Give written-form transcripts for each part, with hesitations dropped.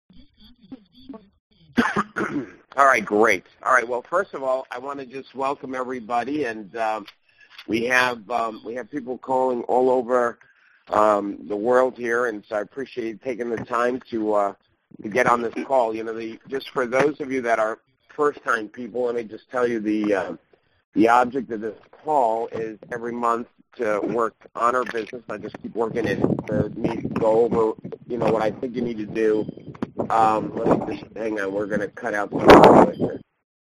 All right, great. All right, well, first of all, I want to just welcome everybody, and we have people calling all over the world here, and so I appreciate you taking the time to get on this call. You know, just for those of you that are first-time people, let me just tell you the object of this call is every month to work on our business. I just keep working it for me to go over, you know, what I think you need to do. Let me just hang on. We're going to cut out some of it.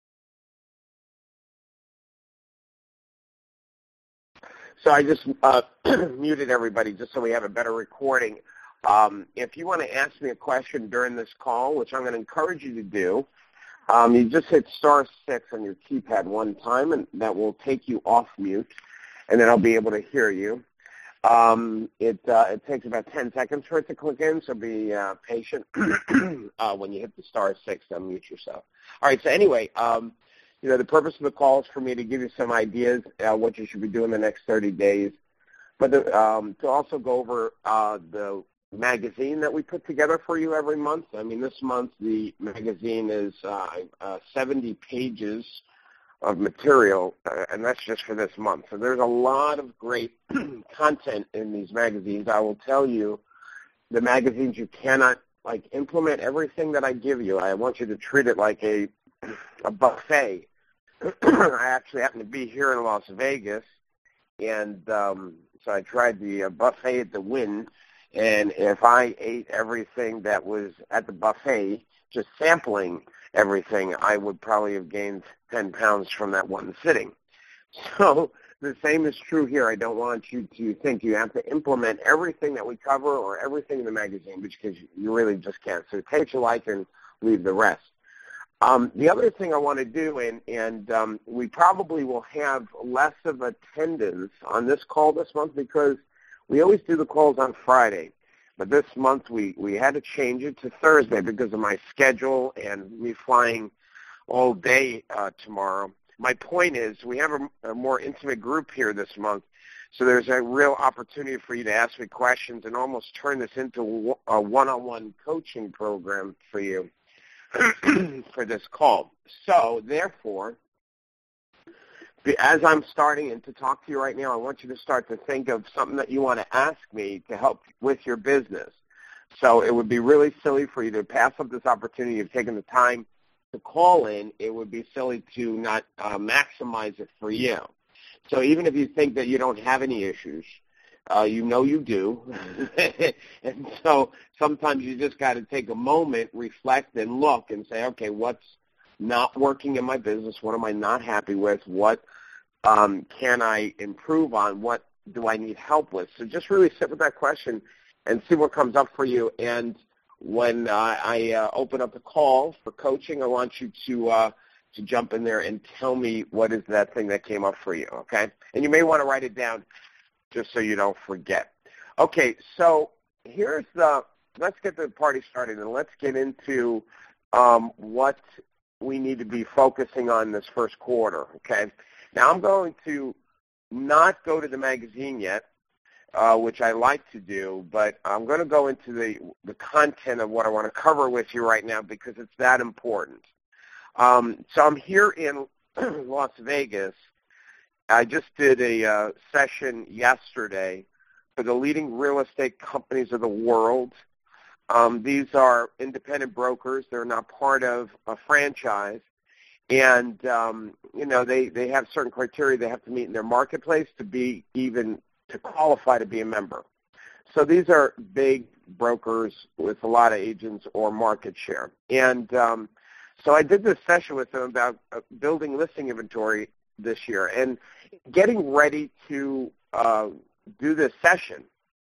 So I just muted everybody just so we have a better recording. If you want to ask me a question during this call, which I'm going to encourage you to do, you just hit *6 on your keypad one time, and that will take you off mute, and then I'll be able to hear you. It takes about 10 seconds for it to click in, so be patient when you hit the *6 to unmute yourself. All right, so anyway, you know, the purpose of the call is for me to give you some ideas what you should be doing the next 30 days, but to also go over the magazine that we put together for you every month. I mean, this month the magazine is 70 pages of material, and that's just for this month. So there's a lot of great content in these magazines. I will tell you, the magazines, you cannot implement everything that I give you. I want you to treat it like a buffet. I actually happen to be here in Las Vegas, and so I tried the buffet at the Wynn, and if I ate everything that was at the buffet, just sampling everything, I would probably have gained 10 pounds from that one sitting. So the same is true here. I don't want you to think you have to implement everything that we cover or everything in the magazine, because you really just can't. So take what you like and leave the rest. The other thing I want to do, and we probably will have less of attendance on this call this month because we always do the calls on Friday. But this month we had to change it to Thursday because of my schedule and me flying all day tomorrow. My point is we have a more intimate group here this month, so there's a real opportunity for you to ask me questions and almost turn this into a one-on-one coaching program for you for this call. So therefore, as I'm starting and to talk to you right now, I want you to start to think of something that you want to ask me to help with your business. So it would be really silly for you to pass up this opportunity of taking the time to call in. It would be silly to not maximize it for you. So even if you think that you don't have any issues, you know you do. And so sometimes you just got to take a moment, reflect, and look and say, okay, what's not working in my business? What am I not happy with? What can I improve on? What do I need help with? So just really sit with that question and see what comes up for you. And when I open up the call for coaching, I want you to jump in there and tell me what is that thing that came up for you, okay? And you may want to write it down just so you don't forget. Okay, so let's get the party started, and let's get into what we need to be focusing on this first quarter, okay? Now, I'm going to not go to the magazine yet, which I like to do, but I'm going to go into the content of what I want to cover with you right now because it's that important. So I'm here in Las Vegas. I just did a session yesterday for the leading real estate companies of the world. These are independent brokers. They're not part of a franchise. And, you know, they have certain criteria they have to meet in their marketplace to qualify to be a member. So these are big brokers with a lot of agents or market share. And so I did this session with them about building listing inventory this year. And getting ready to do this session,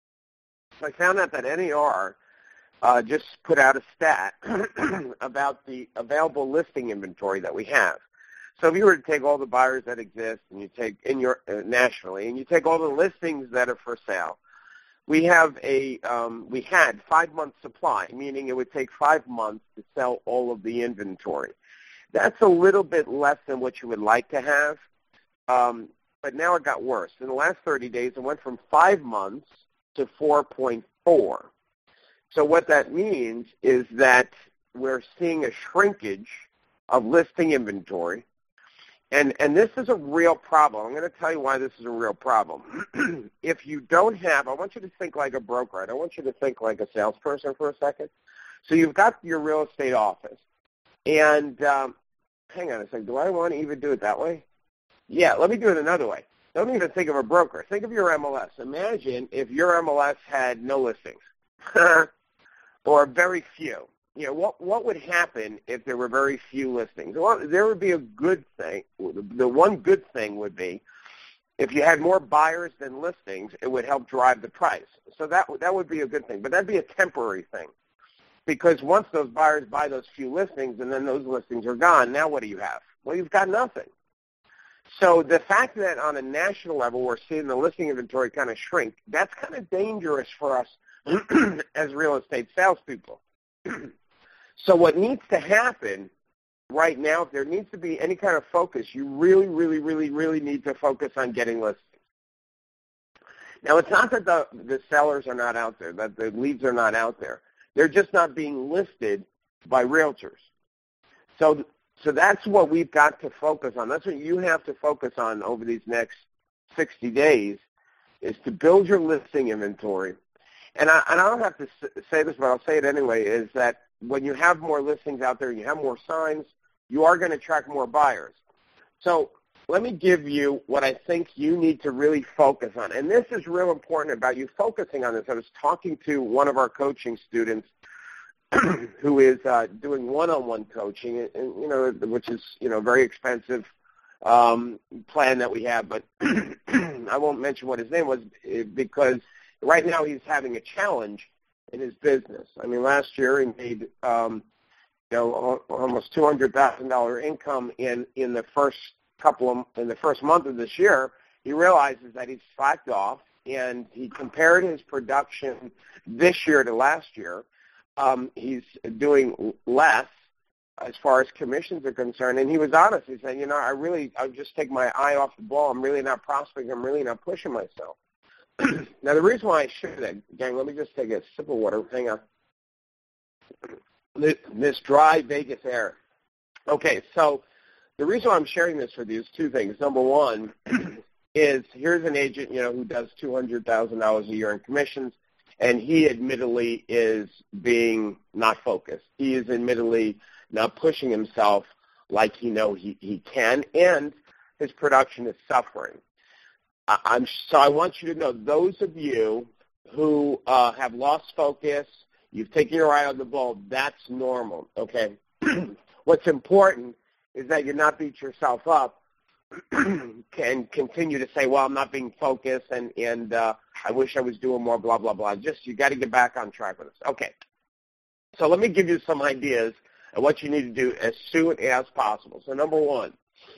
I found out that NAR just put out a stat about the available listing inventory that we have. So if you were to take all the buyers that exist and you take nationally, and you take all the listings that are for sale, we had 5 months supply, meaning it would take 5 months to sell all of the inventory. That's a little bit less than what you would like to have, but now it got worse. In the last 30 days, it went from 5 months to 4.4. So what that means is that we're seeing a shrinkage of listing inventory. And this is a real problem. I'm going to tell you why this is a real problem. If you don't have, I want you to think like a broker. I don't want you to think like a salesperson for a second. So you've got your real estate office. And hang on a second. Do I want to even do it that way? Yeah, let me do it another way. Don't even think of a broker. Think of your MLS. Imagine if your MLS had no listings or very few. You know, what would happen if there were very few listings? Well, there would be a good thing. The one good thing would be if you had more buyers than listings, it would help drive the price. So that would be a good thing. But that would be a temporary thing, because once those buyers buy those few listings and then those listings are gone, now what do you have? Well, you've got nothing. So the fact that on a national level we're seeing the listing inventory kind of shrink, that's kind of dangerous for us as real estate salespeople. So what needs to happen right now, if there needs to be any kind of focus, you really, really, really, really need to focus on getting listings. Now, it's not that the sellers are not out there, that the leads are not out there. They're just not being listed by realtors. So that's what we've got to focus on. That's what you have to focus on over these next 60 days, is to build your listing inventory. And I don't have to say this, but I'll say it anyway, is that when you have more listings out there and you have more signs, you are going to attract more buyers. So let me give you what I think you need to really focus on. And this is real important about you focusing on this. I was talking to one of our coaching students who is doing one-on-one coaching, and, which is, a very expensive plan that we have. But I won't mention what his name was because right now he's having a challenge in his business. I mean, last year he made almost $200,000 income in the first month of this year. He realizes that he's slacked off, and he compared his production this year to last year. He's doing less as far as commissions are concerned, and he was honest. He said, I'm just taking my eye off the ball. I'm really not prospecting. I'm really not pushing myself. Now, the reason why I share that, gang, let me just take a sip of water. Hang on. This dry Vegas air. Okay, so the reason why I'm sharing this with you is two things. Number one is here's an agent, who does $200,000 a year in commissions, and he admittedly is being not focused. He is admittedly not pushing himself like he can, and his production is suffering. So I want you to know, those of you who have lost focus, you've taken your eye on the ball, that's normal, okay? What's important is that you not beat yourself up and continue to say, well, I'm not being focused and I wish I was doing more, blah, blah, blah. Just you got to get back on track with this. Okay. So let me give you some ideas of what you need to do as soon as possible. So number one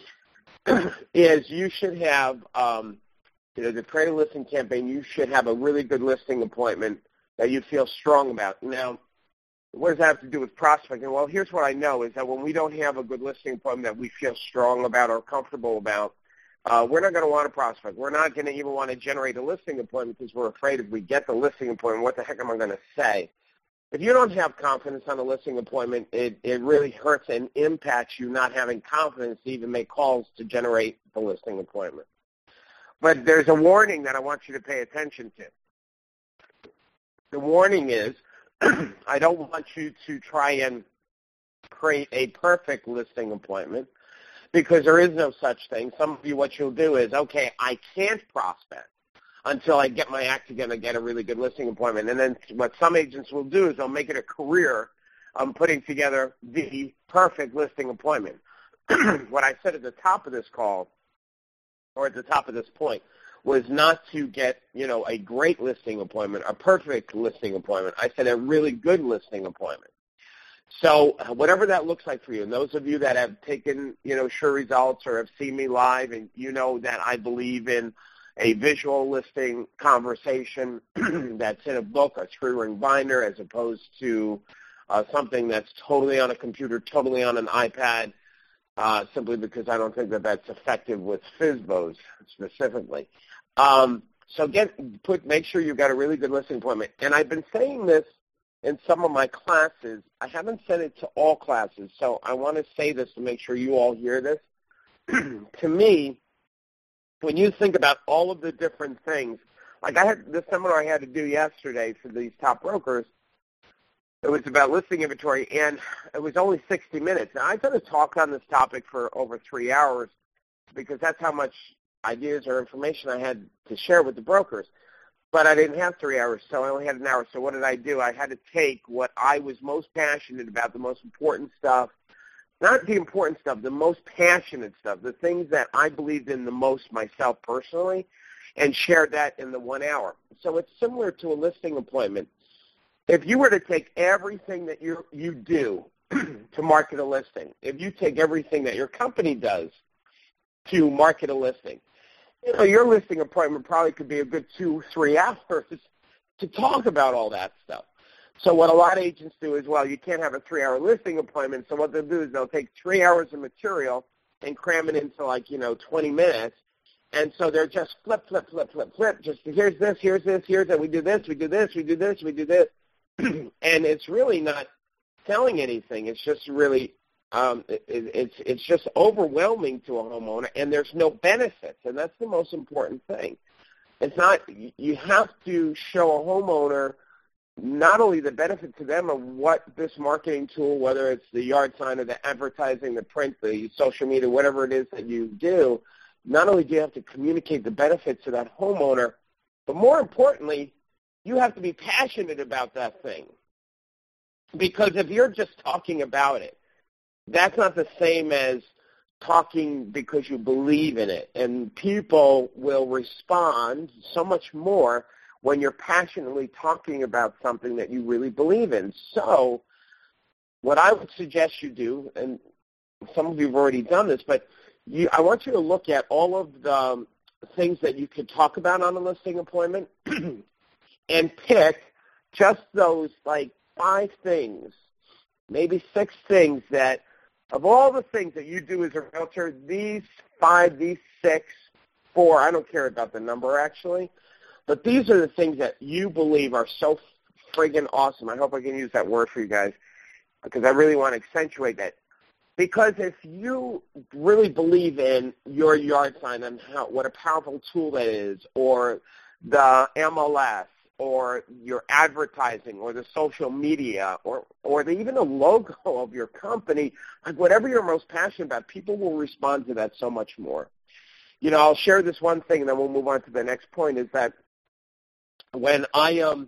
is you should have to create a listing campaign, you should have a really good listing appointment that you feel strong about. Now, what does that have to do with prospecting? Well, here's what I know is that when we don't have a good listing appointment that we feel strong about or comfortable about, we're not going to want to prospect. We're not going to even want to generate a listing appointment because we're afraid if we get the listing appointment, what the heck am I going to say? If you don't have confidence on a listing appointment, it really hurts and impacts you not having confidence to even make calls to generate the listing appointment. But there's a warning that I want you to pay attention to. The warning is I don't want you to try and create a perfect listing appointment because there is no such thing. Some of you, what you'll do is, okay, I can't prospect until I get my act together and get a really good listing appointment. And then what some agents will do is they'll make it a career putting together the perfect listing appointment. What I said at the top of this call, or at the top of this point, was not to get, a great listing appointment, a perfect listing appointment. I said a really good listing appointment. So whatever that looks like for you, and those of you that have taken, Sure Results or have seen me live, and you know that I believe in a visual listing conversation that's in a book, a three-ring binder, as opposed to something that's totally on a computer, totally on an iPad, simply because I don't think that that's effective with FSBOs specifically. So make sure you've got a really good listing appointment. And I've been saying this in some of my classes. I haven't sent it to all classes, so I want to say this to make sure you all hear this. To me, when you think about all of the different things, like I had the seminar I had to do yesterday for these top brokers, it was about listing inventory, and it was only 60 minutes. Now, I could have talked on this topic for over 3 hours because that's how much ideas or information I had to share with the brokers. But I didn't have 3 hours, so I only had an hour. So what did I do? I had to take what I was most passionate about, the most important stuff, not the important stuff, the most passionate stuff, the things that I believed in the most myself personally, and shared that in the 1 hour. So it's similar to a listing appointment. If you were to take everything that you do to market a listing, if you take everything that your company does to market a listing, you know, your listing appointment probably could be a good 2-3 hours to talk about all that stuff. So what a lot of agents do is, well, you can't have a 3-hour listing appointment, so what they'll do is they'll take 3 hours of material and cram it into 20 minutes. And so they're just flip, just here's this, here's that, we do this, we do this, we do this, we do this. And it's really not selling anything. It's just really, it's just overwhelming to a homeowner, and there's no benefits, and that's the most important thing. It's not, you have to show a homeowner not only the benefit to them of what this marketing tool, whether it's the yard sign or the advertising, the print, the social media, whatever it is that you do, not only do you have to communicate the benefits to that homeowner, but more importantly, you have to be passionate about that thing. Because if you're just talking about it, that's not the same as talking because you believe in it. And people will respond so much more when you're passionately talking about something that you really believe in. So what I would suggest you do, and some of you have already done this, but I want you to look at all of the things that you could talk about on a listing appointment and pick just those 5 things, maybe 6 things that, of all the things that you do as a realtor, these 5, these 6, 4, I don't care about the number actually, but these are the things that you believe are so friggin' awesome. I hope I can use that word for you guys because I really want to accentuate that. Because if you really believe in your yard sign and what a powerful tool that is, or the MLS, or your advertising, or the social media, or even the logo of your company, whatever you're most passionate about, people will respond to that so much more. You know, I'll share this one thing, and then we'll move on to the next point, is that when I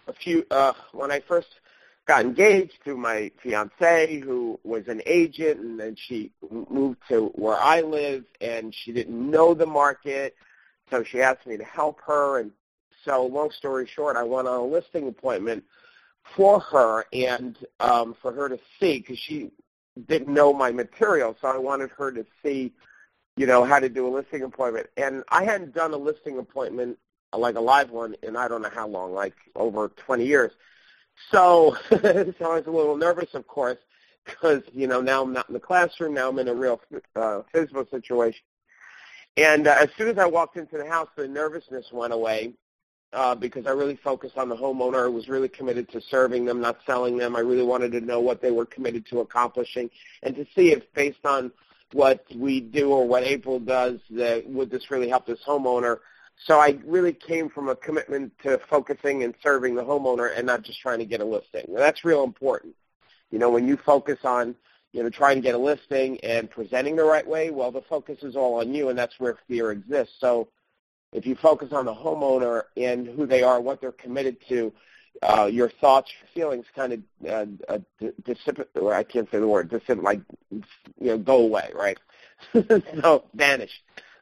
first got engaged to my fiancée, who was an agent, and then she moved to where I live, and she didn't know the market, so she asked me to help her. And so long story short, I went on a listing appointment for her and for her to see, because she didn't know my material, so I wanted her to see, how to do a listing appointment. And I hadn't done a listing appointment, like a live one, in I don't know how long, like over 20 years. So, I was a little nervous, of course, because, now I'm not in the classroom. Now I'm in a real FSBO situation. And as soon as I walked into the house, the nervousness went away because I really focused on the homeowner. I was really committed to serving them, not selling them. I really wanted to know what they were committed to accomplishing and to see if, based on what we do or what April does, that would this really help this homeowner. So I really came from a commitment to focusing and serving the homeowner and not just trying to get a listing. Now, that's real important. When you focus on, trying to get a listing and presenting the right way, well, the focus is all on you, and that's where fear exists. So if you focus on the homeowner and who they are, what they're committed to, your thoughts, your feelings kind of dissipate, or I can't say the word, dissipate, go away, right? So vanish.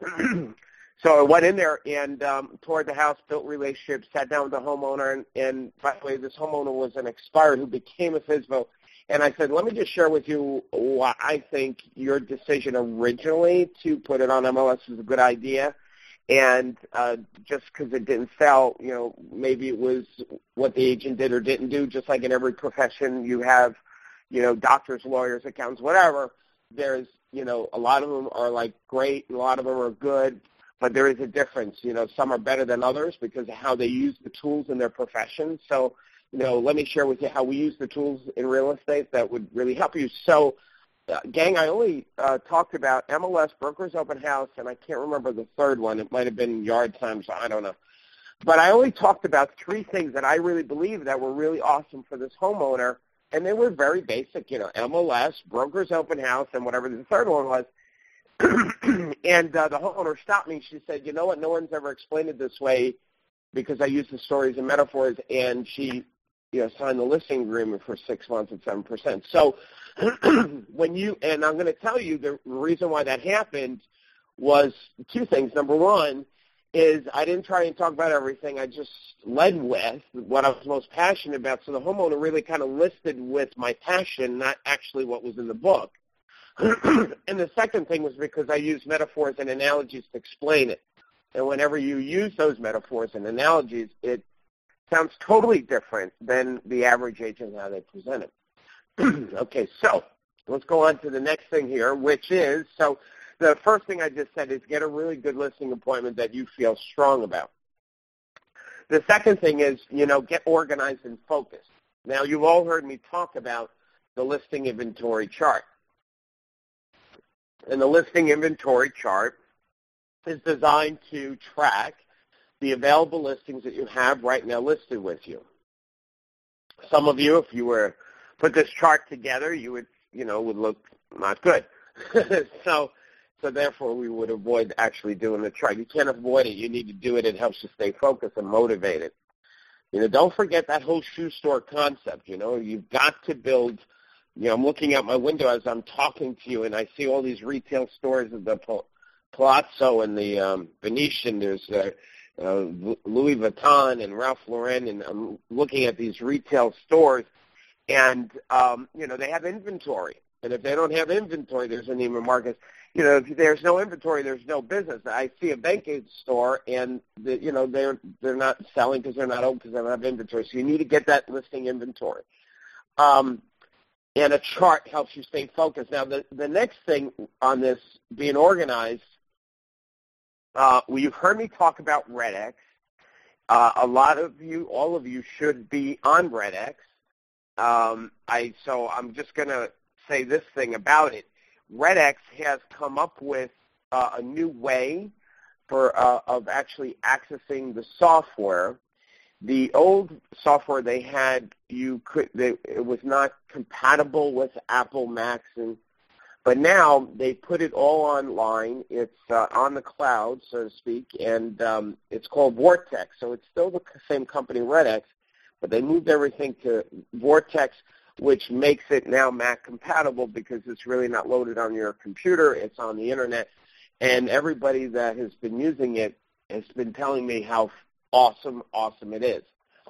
So I went in there and toured the house, built relationships, sat down with the homeowner, and by the way, this homeowner was an expired who became a FSBO. And I said, let me just share with you why I think your decision originally to put it on MLS is a good idea. And just because it didn't sell, maybe it was what the agent did or didn't do. Just like in every profession, you have, doctors, lawyers, accountants, whatever. There's, a lot of them are great, and a lot of them are good. But there is a difference. Some are better than others because of how they use the tools in their profession. So let me share with you how we use the tools in real estate that would really help you. So, gang, I only talked about MLS, Brokers Open House, and I can't remember the third one. It might have been Yard Time, so I don't know. But I only talked about 3 things that I really believe that were really awesome for this homeowner, and they were very basic, MLS, Brokers Open House, and whatever the third one was. And the homeowner stopped me. She said, you know what, no one's ever explained it this way because I use the stories and metaphors, and she signed the listing agreement for 6 months at 7%. So and I'm going to tell you the reason why that happened was 2 things. Number one is I didn't try and talk about everything. I just led with what I was most passionate about. So the homeowner really kind of listed with my passion, not actually what was in the book. And the second thing was because I used metaphors and analogies to explain it. And whenever you use those metaphors and analogies, it sounds totally different than the average agent how they present it. Okay, so let's go on to the next thing here, which is, so the first thing I just said is get a really good listing appointment that you feel strong about. The second thing is, get organized and focused. Now, you've all heard me talk about the listing inventory chart. And the listing inventory chart is designed to track the available listings that you have right now listed with you. Some of you, if you were put this chart together, you would, would look not good. So therefore, we would avoid actually doing the chart. You can't avoid it. You need to do it. It helps you stay focused and motivated. Don't forget that whole shoe store concept. You've got to build. I'm looking out my window as I'm talking to you, and I see all these retail stores at the Palazzo and the Venetian. There's Louis Vuitton and Ralph Lauren, and I'm looking at these retail stores, and, they have inventory. And if they don't have inventory, there's an Neiman Marcus. If there's no inventory, there's no business. I see a banking store, and they're not selling because they're not open because they don't have inventory. So you need to get that listing inventory. And a chart helps you stay focused. Now, the next thing on this being organized, you've heard me talk about RedX. A lot of you, all of you, should be on RedX. So I'm just going to say this thing about it. RedX has come up with a new way of actually accessing the software. The old software they had, it was not compatible with Apple Macs, but now they put it all online. It's on the cloud, so to speak, and it's called Vortex. So it's still the same company, RedX, but they moved everything to Vortex, which makes it now Mac compatible because it's really not loaded on your computer. It's on the Internet, and everybody that has been using it has been telling me how awesome it is.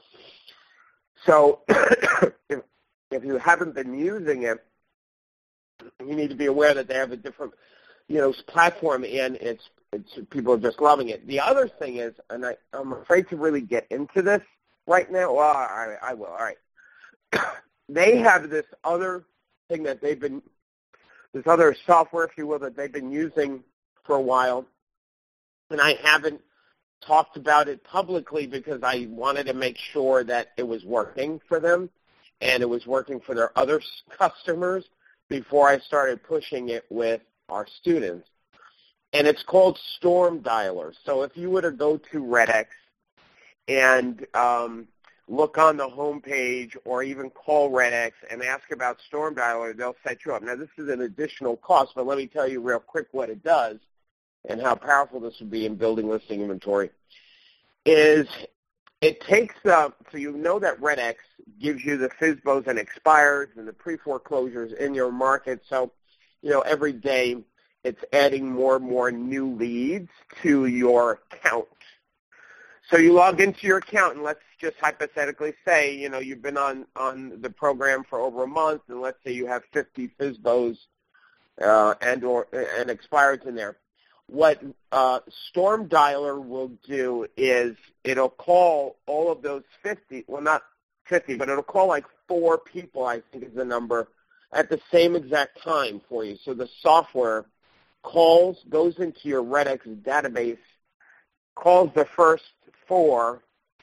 So if you haven't been using it, you need to be aware that they have a different, platform, and it's people are just loving it. The other thing is, and I'm afraid to really get into this right now. Well, I will. All right. They have this other thing that this other software, if you will, that they've been using for a while, and I haven't talked about it publicly because I wanted to make sure that it was working for them and it was working for their other customers before I started pushing it with our students. And it's called Storm Dialer. So if you were to go to RedX and look on the home page or even call RedX and ask about Storm Dialer, they'll set you up. Now, this is an additional cost, but let me tell you real quick what it does and how powerful this would be in building listing inventory, is it takes, so you know that RedX gives you the FSBOs and expires and the pre-foreclosures in your market. So, every day it's adding more and more new leads to your account. So you log into your account, and let's just hypothetically say, you've been on the program for over a month, and let's say you have 50 FSBOs and expires in there. What Storm Dialer will do is it'll call all of those 50, well, not 50, but it'll call like 4 people, I think is the number, at the same exact time for you. So the software goes into your RedX database, calls the first 4,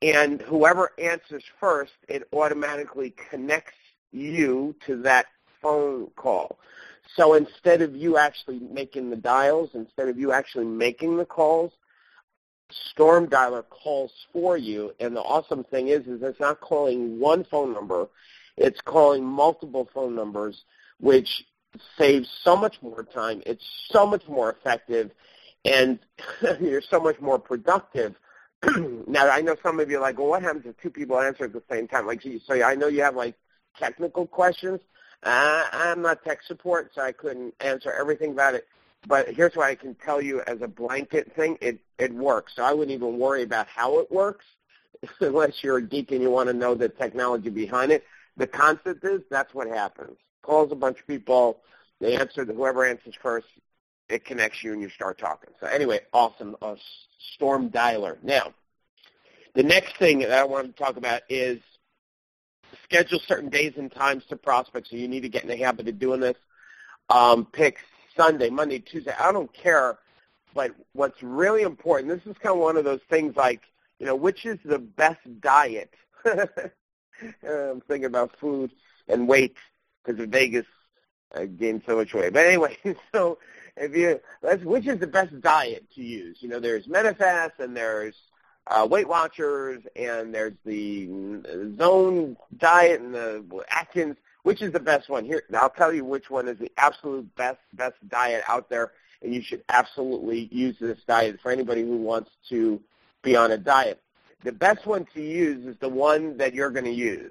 and whoever answers first, it automatically connects you to that phone call. So instead of you actually making the dials, instead of you actually making the calls, Storm Dialer calls for you. And the awesome thing is it's not calling one phone number. It's calling multiple phone numbers, which saves so much more time. It's so much more effective, and you're so much more productive. Now, I know some of you are like, well, what happens if two people answer at the same time? Like, so I know you have, like, technical questions. I'm not tech support, so I couldn't answer everything about it. But here's what I can tell you as a blanket thing. It works. So I wouldn't even worry about how it works unless you're a geek and you want to know the technology behind it. The concept is that's what happens. Calls a bunch of people. They answer. Whoever answers first, it connects you and you start talking. So anyway, awesome. Storm Dialer. Now, the next thing that I want to talk about is schedule certain days and times to prospect. So you need to get in the habit of doing this. Pick Sunday, Monday, Tuesday. I don't care. But what's really important, this is kind of one of those things like, which is the best diet? I'm thinking about food and weight because of Vegas. I gained so much weight. But anyway, so which is the best diet to use? There's Medifast and there's Weight Watchers and there's the Zone diet and the Atkins. Which is the best one? Here, I'll tell you which one is the absolute best diet out there, and you should absolutely use this diet for anybody who wants to be on a diet. The best one to use is the one that you're going to use.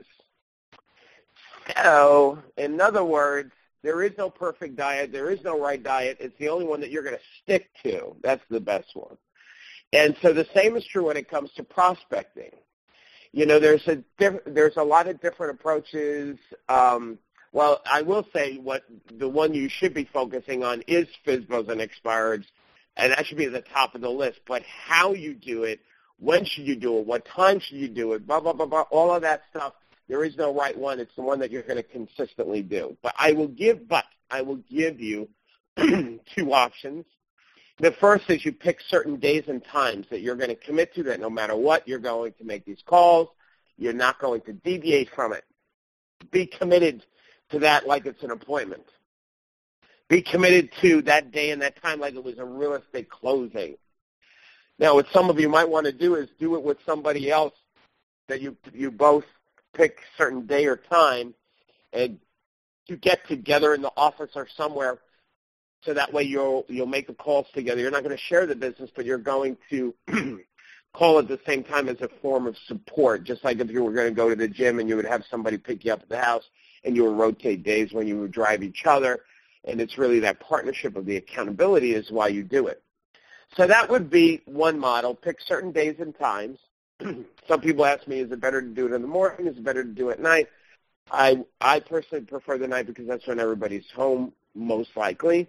So, in other words, there is no perfect diet. There is no right diet. It's the only one that you're going to stick to. That's the best one. And so the same is true when it comes to prospecting. There's a lot of different approaches. Well, I will say the one you should be focusing on is FSBOs and expireds, and that should be at the top of the list. But how you do it, when should you do it, what time should you do it, blah, blah, blah, blah, all of that stuff, there is no right one. It's the one that you're going to consistently do. But I will give you two options. The first is you pick certain days and times that you're going to commit to, that no matter what, you're going to make these calls. You're not going to deviate from it. Be committed to that like it's an appointment. Be committed to that day and that time like it was a real estate closing. Now, what some of you might want to do is do it with somebody else that you both pick a certain day or time, and you get together in the office or somewhere. So that way you'll make the calls together. You're not going to share the business, but you're going to call at the same time as a form of support, just like if you were going to go to the gym and you would have somebody pick you up at the house and you would rotate days when you would drive each other. And it's really that partnership of the accountability is why you do it. So that would be one model. Pick certain days and times. Some people ask me, is it better to do it in the morning? Is it better to do it at night? I personally prefer the night because that's when everybody's home most likely.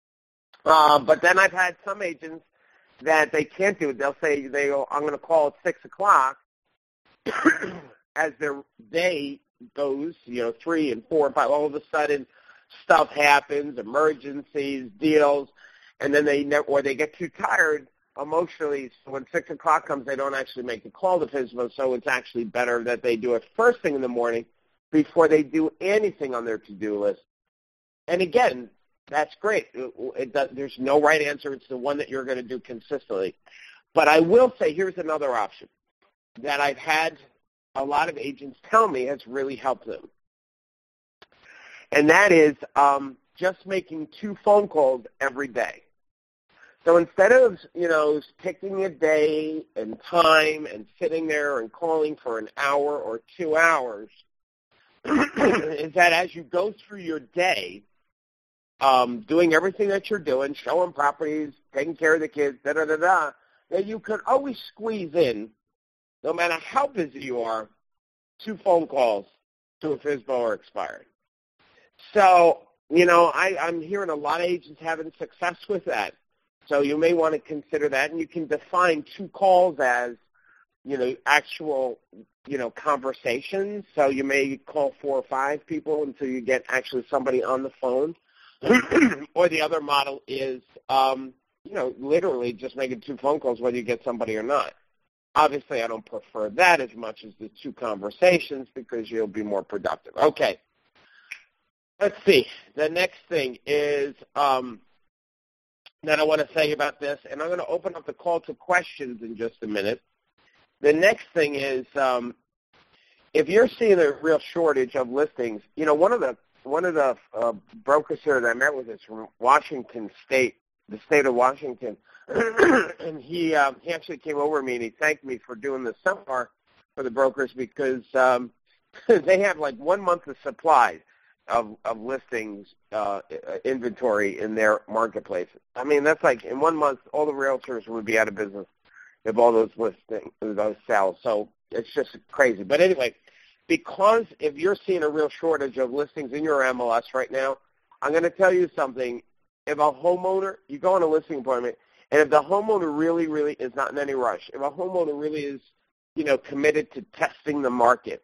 But then I've had some agents that they can't do it. They'll say, I'm going to call at 6 o'clock. As their day goes, 3 and 4 and 5, all of a sudden stuff happens, emergencies, deals, and then they get too tired emotionally. So when 6 o'clock comes, they don't actually make the call to FSBO. So it's actually better that they do it first thing in the morning before they do anything on their to-do list. And again, that's great. There's no right answer. It's the one that you're going to do consistently. But I will say here's another option that I've had a lot of agents tell me has really helped them. And that is just making 2 phone calls every day. So instead of, picking a day and time and sitting there and calling for an hour or 2 hours, is that as you go through your day, doing everything that you're doing, showing properties, taking care of the kids, that you could always squeeze in, no matter how busy you are, 2 phone calls to a FSBO or expired. So, I'm hearing a lot of agents having success with that. So you may want to consider that, and you can define 2 calls as, actual, conversations. So you may call 4 or 5 people until you get actually somebody on the phone. Or the other model is, literally just making 2 phone calls whether you get somebody or not. Obviously, I don't prefer that as much as the 2 conversations because you'll be more productive. Okay. Let's see. The next thing is that I want to say about this, and I'm going to open up the call to questions in just a minute. The next thing is if you're seeing a real shortage of listings, one of the brokers here that I met with is from Washington State, the state of Washington, and he actually came over to me and he thanked me for doing this seminar for the brokers because they have like 1 month of supply of listings inventory in their marketplace. I mean, that's like in 1 month, all the realtors would be out of business if all those listings, those sell. So it's just crazy. But anyway, because if you're seeing a real shortage of listings in your MLS right now, I'm going to tell you something. If a homeowner, you go on a listing appointment, and if the homeowner really, really is not in any rush, if a homeowner really is, committed to testing the market,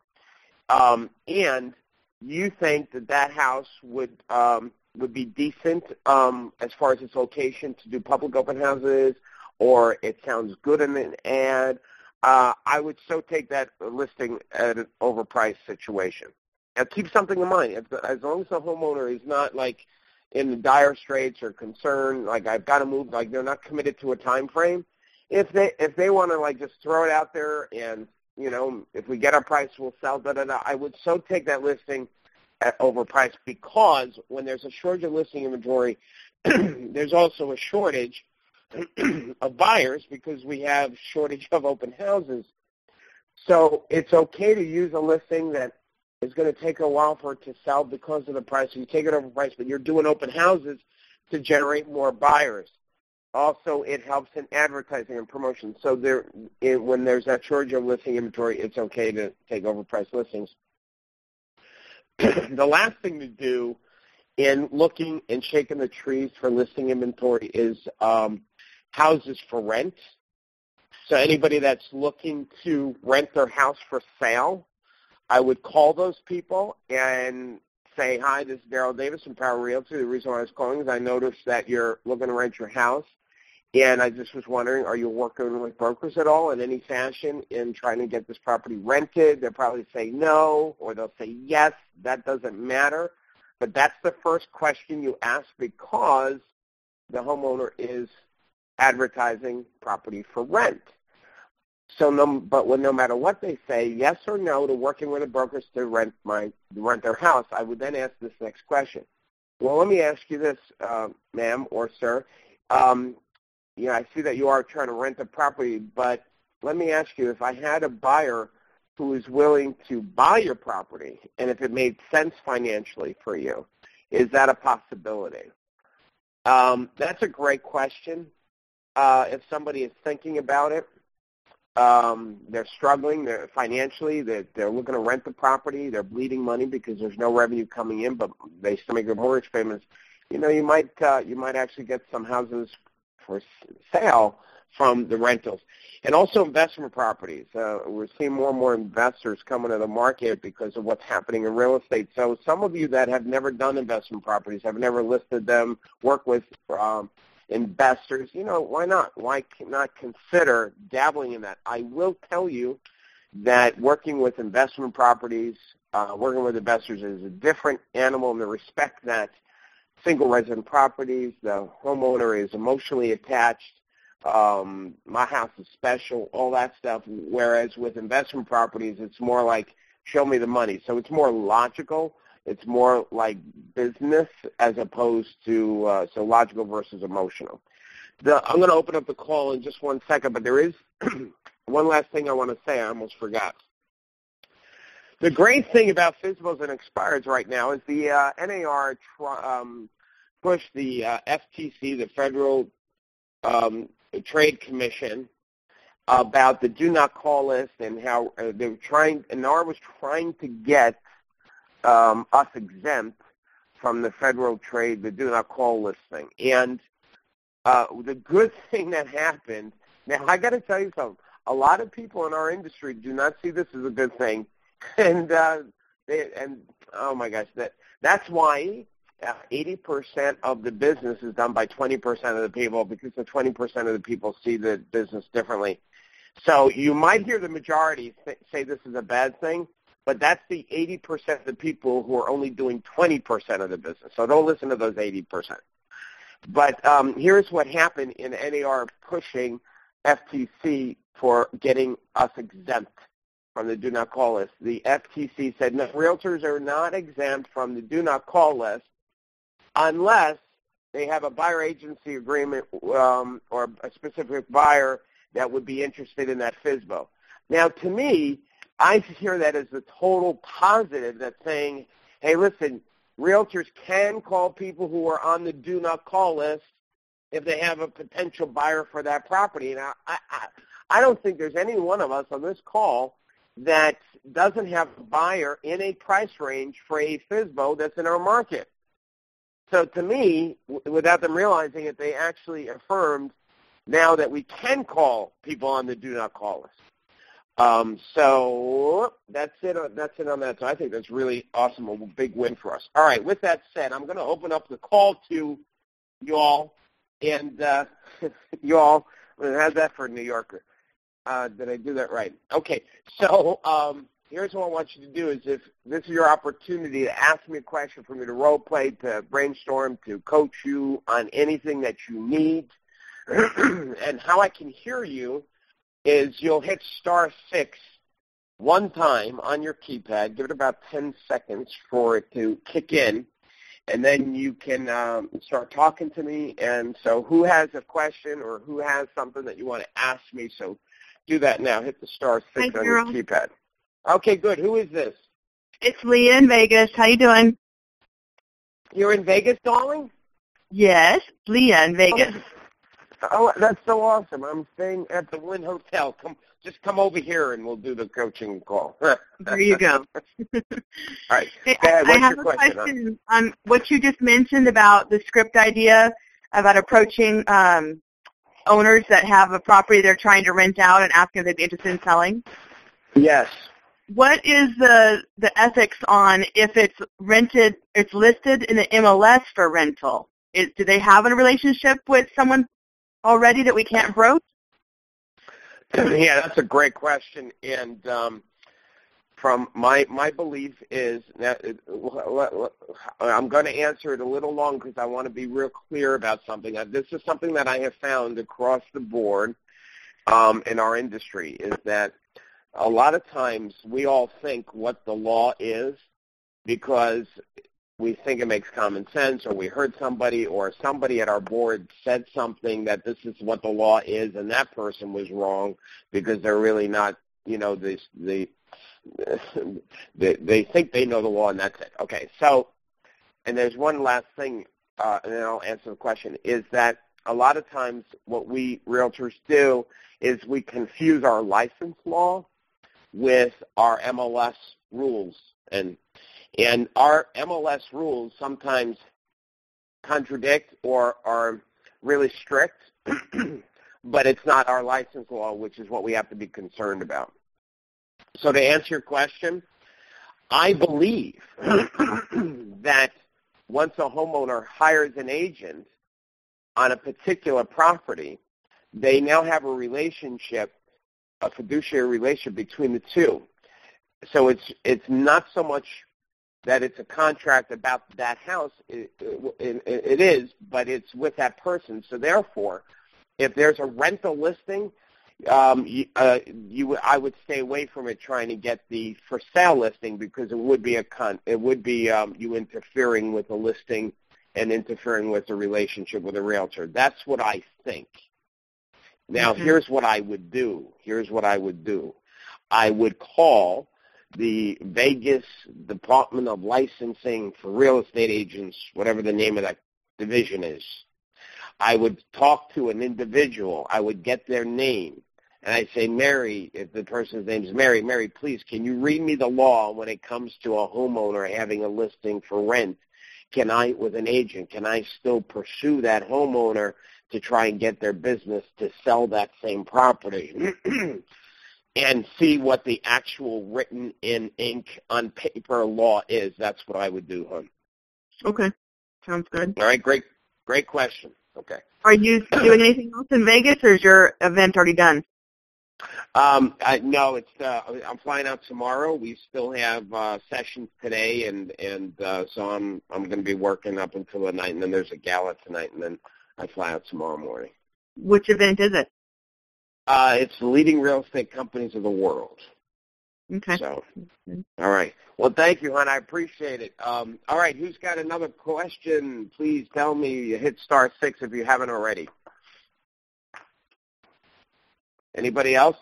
and you think that house would be decent as far as its location to do public open houses, or it sounds good in an ad, I would so take that listing at an overpriced situation. Now, keep something in mind. As long as the homeowner is not like in the dire straits or concerned, like I've got to move, like they're not committed to a time frame. If they want to like just throw it out there and if we get our price, we'll sell. I would so take that listing at overpriced because when there's a shortage of listing inventory, there's also a shortage of buyers because we have shortage of open houses. So it's okay to use a listing that is going to take a while for it to sell because of the price. You take it overpriced, but you're doing open houses to generate more buyers. Also, it helps in advertising and promotion. So when there's that shortage of listing inventory, it's okay to take overpriced listings. The last thing to do in looking and shaking the trees for listing inventory is houses for rent. So anybody that's looking to rent their house for sale, I would call those people and say, hi, this is Daryl Davis from Power Realty. The reason why I was calling is I noticed that you're looking to rent your house, and I just was wondering, are you working with brokers at all in any fashion in trying to get this property rented? They'll probably say no, or they'll say yes. That doesn't matter. But that's the first question you ask because the homeowner is advertising property for rent. So, no matter what they say, yes or no to working with the brokers to rent their house, I would then ask this next question. Well, let me ask you this, ma'am or sir. I see that you are trying to rent the property, but let me ask you, if I had a buyer who is willing to buy your property, and if it made sense financially for you, is that a possibility? That's a great question. If somebody is thinking about it, they're struggling financially, they're looking to rent the property, they're bleeding money because there's no revenue coming in, but they still make their mortgage payments, you might actually get some houses for sale from the rentals. And also investment properties. We're seeing more and more investors coming to the market because of what's happening in real estate. So some of you that have never done investment properties, have never listed them, work with investors, why not? Why not consider dabbling in that? I will tell you that working with investment properties, working with investors is a different animal in the respect that single resident properties, the homeowner is emotionally attached, my house is special, all that stuff, whereas with investment properties, it's more like show me the money. So it's more logical. It's more like business as opposed to so logical versus emotional. I'm going to open up the call in just 1 second, but there is one last thing I want to say. I almost forgot. The great thing about FSBOs and expireds right now is the NAR pushed the FTC, the Federal Trade Commission, about the do not call list and how they were trying. NAR was trying to get us exempt from the federal trade, the do not call list thing. And the good thing that happened, now I got to tell you something, a lot of people in our industry do not see this as a good thing. And oh my gosh, that's why 80% of the business is done by 20% of the people because the 20% of the people see the business differently. So you might hear the majority say this is a bad thing, but that's the 80% of the people who are only doing 20% of the business. So don't listen to those 80%. But here's what happened in NAR pushing FTC for getting us exempt from the do not call list. The FTC said, no, realtors are not exempt from the do not call list unless they have a buyer agency agreement or a specific buyer that would be interested in that FSBO. Now, to me, I hear that as a total positive, that's saying, hey, listen, realtors can call people who are on the do not call list if they have a potential buyer for that property. Now, I don't think there's any one of us on this call that doesn't have a buyer in a price range for a FSBO that's in our market. So to me, without them realizing it, they actually affirmed now that we can call people on the do not call list. So that's it on that. So I think that's really awesome, a big win for us. All right, with that said, I'm going to open up the call to y'all. And y'all, how's that for a New Yorker? Did I do that right? Okay, so here's what I want you to do is if this is your opportunity to ask me a question, for me to role play, to brainstorm, to coach you on anything that you need. And how I can hear you is you'll hit *6 one time on your keypad. Give it about 10 seconds for it to kick in. And then you can start talking to me. And so who has a question or who has something that you want to ask me? So do that now. Hit the *6 on your keypad. Okay, good. Who is this? It's Leah in Vegas. How you doing? You're in Vegas, darling? Yes, Leah in Vegas. Oh, that's so awesome. I'm staying at the Wynn Hotel. Just come over here and we'll do the coaching call. There you go. All right. Hey, Go ahead. I have your a question on what you just mentioned about the script idea about approaching owners that have a property they're trying to rent out and asking if they'd be interested in selling. Yes. What is the ethics on if it's rented, it's listed in the MLS for rental? Do they have a relationship with someone already that we can't broach? Yeah, that's a great question. And from my belief is that I'm going to answer it a little long because I want to be real clear about something. This is something that I have found across the board in our industry is that a lot of times we all think what the law is because we think it makes common sense, or we heard somebody or somebody at our board said something that this is what the law is, and that person was wrong because they're really not, they think they know the law, and that's it. Okay, so, and there's one last thing, and then I'll answer the question, is that a lot of times what we realtors do is we confuse our license law with our MLS rules, and our MLS rules sometimes contradict or are really strict, but it's not our license law, which is what we have to be concerned about. So to answer your question, I believe that once a homeowner hires an agent on a particular property, they now have a relationship, a fiduciary relationship between the two. So it's not so much that it's a contract about that house. It is, but it's with that person. So therefore, if there's a rental listing, I would stay away from it trying to get the for sale listing because it would be you interfering with the listing and interfering with the relationship with a realtor. That's what I think. Now, here's what I would do. I would call the Vegas Department of Licensing for Real Estate Agents, whatever the name of that division is. I would talk to an individual. I would get their name. And I'd say, Mary, if the person's name is Mary, Mary, please, can you read me the law when it comes to a homeowner having a listing for rent? With an agent, can I still pursue that homeowner to try and get their business to sell that same property? And see what the actual written in ink on paper law is. That's what I would do, hon. Okay. Sounds good. All right, great question. Okay. Are you doing anything else in Vegas, or is your event already done? No, I'm flying out tomorrow. We still have sessions today, and so I'm going to be working up until the night, and then there's a gala tonight, and then I fly out tomorrow morning. Which event is it? It's the leading real estate companies of the world. Okay. So, all right. Well, thank you, hon. I appreciate it. All right, who's got another question? Please tell me. Hit *6 if you haven't already. Anybody else?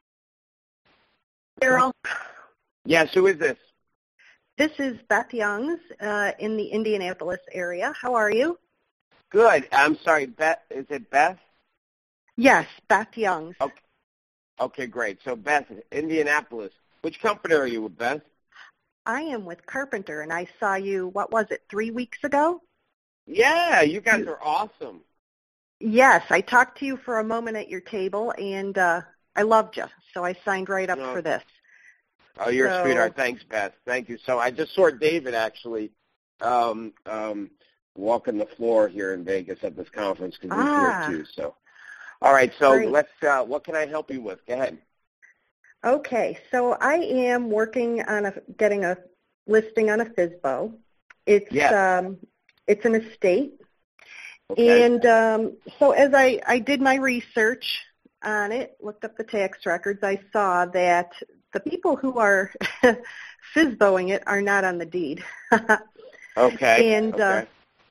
Daryl, Yes, who is this? this is Beth Youngs in the Indianapolis area. How are you? Good. I'm sorry, Beth. Is it Beth? Yes, Beth Youngs. Okay, great. So, Beth, Indianapolis. Which company are you with, Beth? I am with Carpenter, and I saw you, 3 weeks ago? Yeah, you guys are awesome. Yes, I talked to you for a moment at your table, and I loved you, so I signed right up for this. Oh, you're a sweetheart. Thanks, Beth. Thank you. So I just saw David actually walking the floor here in Vegas at this conference because he's here too. So, all right. So great. let's. What can I help you with? Go ahead. Okay, so I am working on getting a listing on a FSBO. It's it's an estate. Okay. And so as I did my research on it, looked up the tax records, I saw that the people who are FSBOing it are not on the deed. Okay. And okay.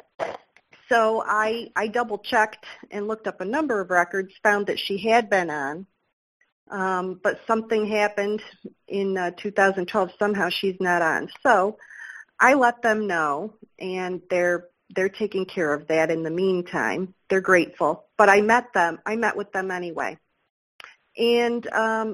So I double-checked and looked up a number of records, found that she had been on, but something happened in 2012. Somehow she's not on. So I let them know, and they're taking care of that in the meantime. They're grateful. But I met with them anyway. And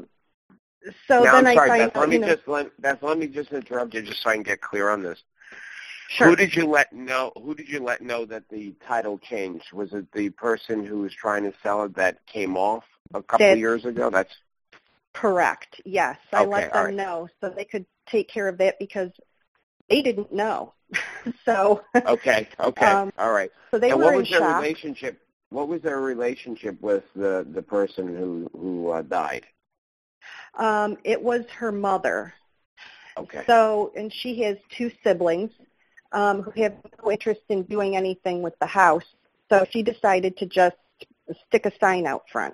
so now, then I'm sorry, I find Beth, out, let me just interrupt you just so I can get clear on this. Sure. Who did you let know that the title changed? Was it the person who was trying to sell it that came off a couple of years ago? That's correct. Yes. I let them know so they could take care of that because they didn't know. So Okay. All right. So they and were what was in their shock. relationship? What was their relationship with the person who died? It was her mother. Okay. So, and she has 2 siblings who have no interest in doing anything with the house. So she decided to just stick a sign out front.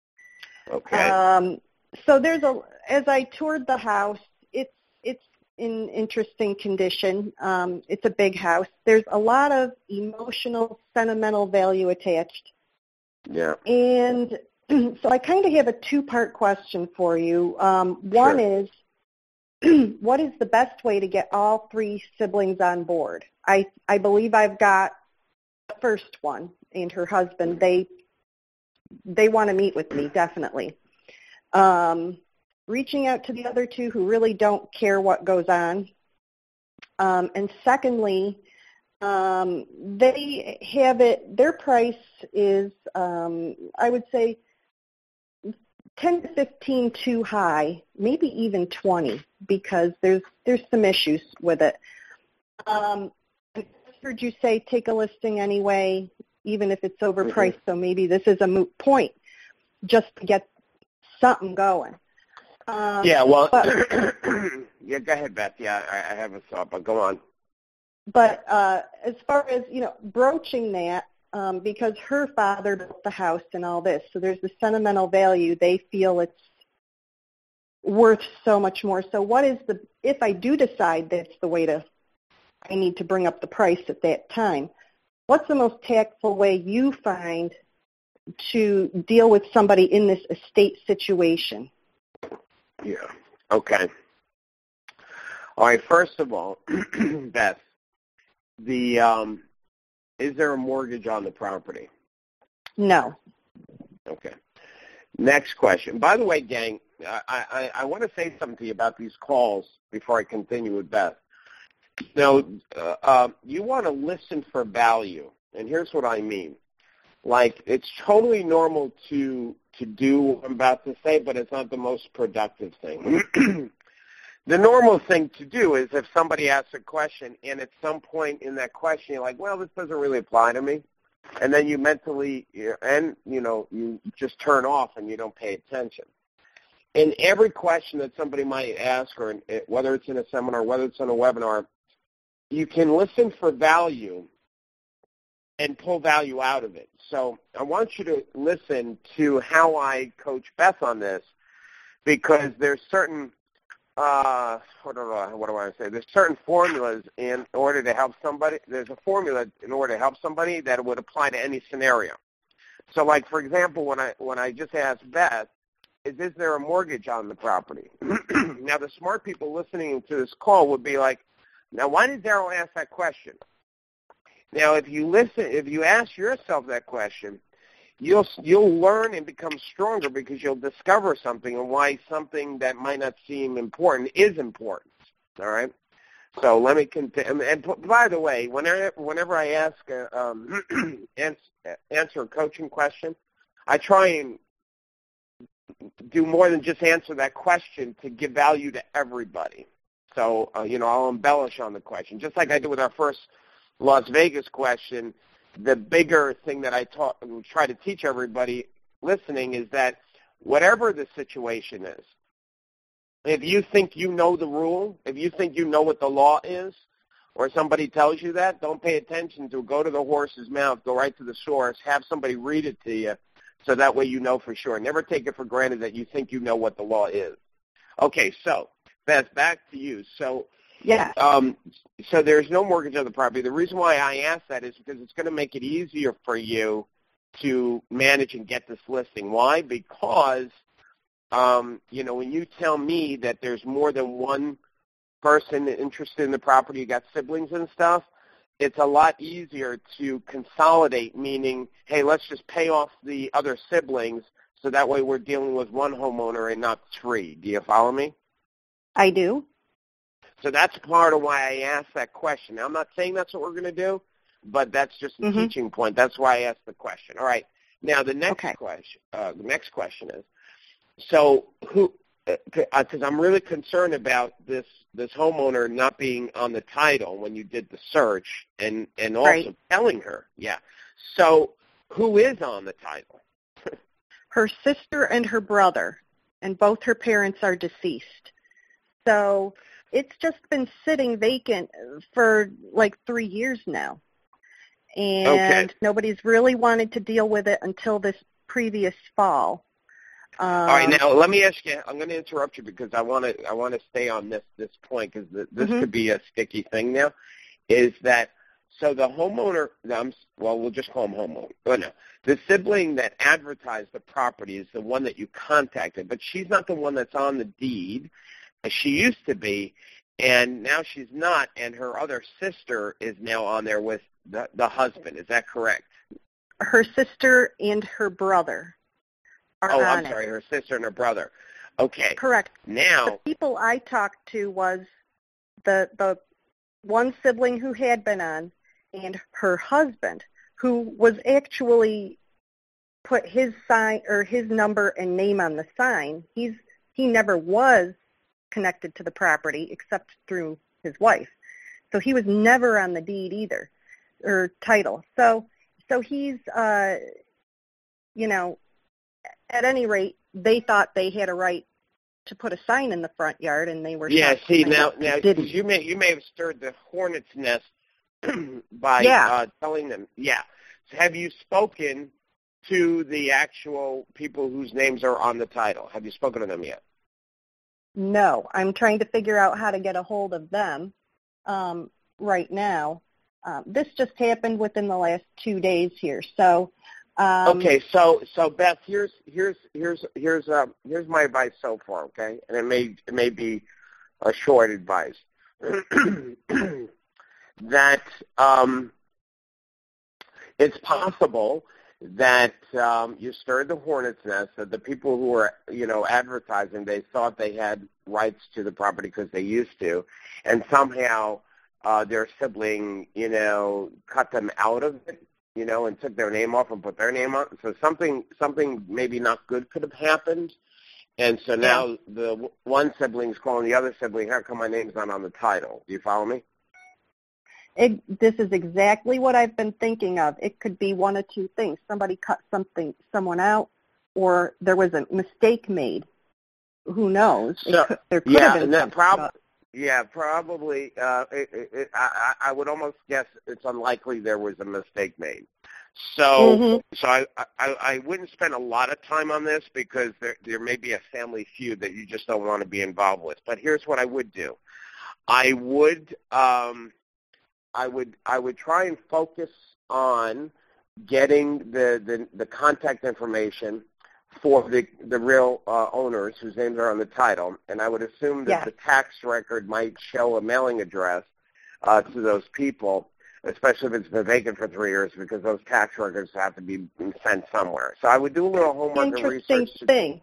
Okay. So as I toured the house, it's in interesting condition. It's a big house. There's a lot of emotional, sentimental value attached. Yeah. And so I kind of have a 2-part question for you. One is, what is the best way to get all 3 siblings on board? I believe I've got the first one and her husband. They want to meet with me, definitely. Reaching out to the other 2 who really don't care what goes on. And secondly, they have it, their price is, I would say, 10 to 15 too high, maybe even 20, because there's some issues with it. I heard you say take a listing anyway, even if it's overpriced, so maybe this is a moot point just to get something going. Yeah, well, yeah, go ahead, Beth. Yeah, I have a thought, but go on. But as far as, broaching that, because her father built the house and all this, so there's the sentimental value. They feel it's worth so much more. So if I do decide that's the way I need to bring up the price at that time, what's the most tactful way you find to deal with somebody in this estate situation? Yeah. Okay. All right. First of all, Beth, is there a mortgage on the property? No. Okay. Next question. By the way, gang, I want to say something to you about these calls before I continue with Beth. Now, you want to listen for value, and here's what I mean. Like, it's totally normal to do what I'm about to say, but it's not the most productive thing. The normal thing to do is if somebody asks a question and at some point in that question you're like, well, this doesn't really apply to me, and then you mentally, you just turn off and you don't pay attention. in every question that somebody might ask, or whether it's in a seminar, whether it's in a webinar, you can listen for value and pull value out of it. So I want you to listen to how I coach Beth on this, because there's certain, what do I want to say? There's certain formulas in order to help somebody. There's a formula in order to help somebody that would apply to any scenario. So, like, for example, when I just asked Beth, is there a mortgage on the property? Now, the smart people listening to this call would be like, now, why did Daryl ask that question? Now, if you ask yourself that question, you'll learn and become stronger, because you'll discover something and why something that might not seem important is important. All right. So let me continue. And by the way, whenever I ask answer a coaching question, I try and do more than just answer that question to give value to everybody. So I'll embellish on the question, just like I did with our first Las Vegas question. The bigger thing that I try to teach everybody listening is that whatever the situation is, if you think you know the rule, if you think you know what the law is, or somebody tells you that, don't pay attention to it. Go to the horse's mouth, go right to the source, have somebody read it to you, so that way you know for sure. Never take it for granted that you think you know what the law is. Okay, so Beth, back to you. So yeah. So there's no mortgage on the property. The reason why I ask that is because it's going to make it easier for you to manage and get this listing. Why? Because, when you tell me that there's more than one person interested in the property, you got siblings and stuff, it's a lot easier to consolidate, meaning, hey, let's just pay off the other siblings, so that way we're dealing with one homeowner and not three. Do you follow me? I do. So that's part of why I asked that question. Now, I'm not saying that's what we're going to do, but that's just a teaching point. That's why I asked the question. All right. Now, the next question is, so who? Because I'm really concerned about this homeowner not being on the title when you did the search, and also telling her. Yeah. So who is on the title? Her sister and her brother, and both her parents are deceased. So it's just been sitting vacant for like 3 years now. And nobody's really wanted to deal with it until this previous fall. All right, now let me ask you. I'm going to interrupt you because I want to stay on this point, because this could be a sticky thing now. Is that so? The homeowner, we'll just call him homeowner. Oh, no, the sibling that advertised the property is the one that you contacted, but she's not the one that's on the deed. She used to be, and now she's not, and her other sister is now on there with the husband. Is that correct? Her sister and her brother are on it. Oh, I'm sorry, her sister and her brother. Okay. Correct. Now, the people I talked to was the one sibling who had been on, and her husband, who was actually put his sign or his number and name on the sign. He never was connected to the property except through his wife. So he was never on the deed either, or title. So he's, at any rate, they thought they had a right to put a sign in the front yard, and they were now you may have stirred the hornet's nest by telling them. Yeah. So have you spoken to the actual people whose names are on the title? Have you spoken to them yet? No, I'm trying to figure out how to get a hold of them right now. This just happened within the last 2 days here, so. Okay, so Beth, here's my advice so far, okay, and it may be a short advice. That it's possible that you stirred the hornet's nest, that the people who were, advertising, they thought they had rights to the property because they used to, and somehow their sibling, cut them out of it, and took their name off and put their name on. So something maybe not good could have happened. And so now the one sibling's calling the other sibling, how come my name's not on the title? Do you follow me? This is exactly what I've been thinking of. It could be one of two things. Somebody cut someone out, or there was a mistake made. who knows? So, There could have been and something. probably. I would almost guess it's unlikely there was a mistake made. So, I wouldn't spend a lot of time on this because there may be a family feud that you just don't want to be involved with. But here's what I would do. I would try and focus on getting the contact information for the real owners whose names are on the title, and I would assume that the tax record might show a mailing address to those people, especially if it's been vacant for 3 years, because those tax records have to be sent somewhere. So I would do a little homework and research. Interesting thing.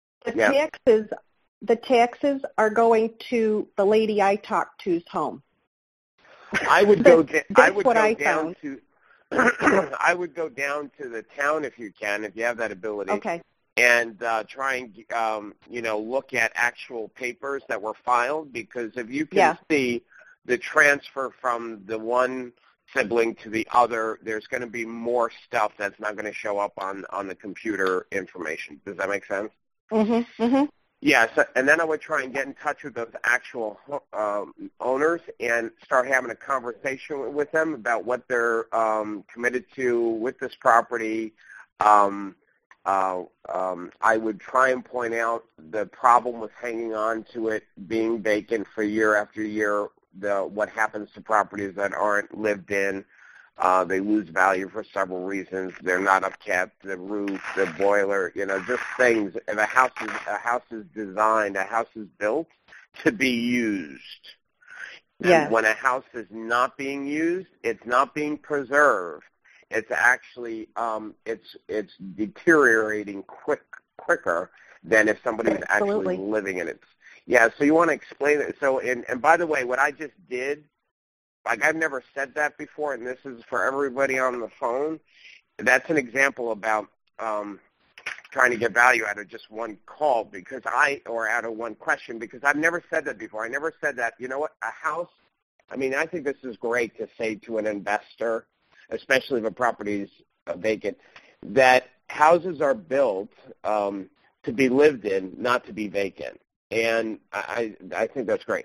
The taxes are going to the lady I talked to's home. I would go. I would what go I down found. to. I would go down to the town if you can, if you have that ability. Okay. And try and look at actual papers that were filed, because if you can see the transfer from the one sibling to the other, there's going to be more stuff that's not going to show up on the computer information. Does that make sense? Mm-hmm. Yeah, and then I would try and get in touch with those actual owners and start having a conversation with them about what they're committed to with this property. I would try and point out the problem with hanging on to it being vacant for year after year, what happens to properties that aren't lived in. They lose value for several reasons. They're not upkept, the roof, the boiler, just things. If a house is designed, a house is built to be used. And when a house is not being used, it's not being preserved. It's actually it's deteriorating quicker than if somebody's actually living in it. Yeah, so you want to explain it. So, and by the way, what I just did, like I've never said that before, and this is for everybody on the phone. That's an example about trying to get value out of just one call or out of one question, because I've never said that before. I never said that, you know what, a house, I think this is great to say to an investor, especially if a property is vacant, that houses are built to be lived in, not to be vacant. And I think that's great.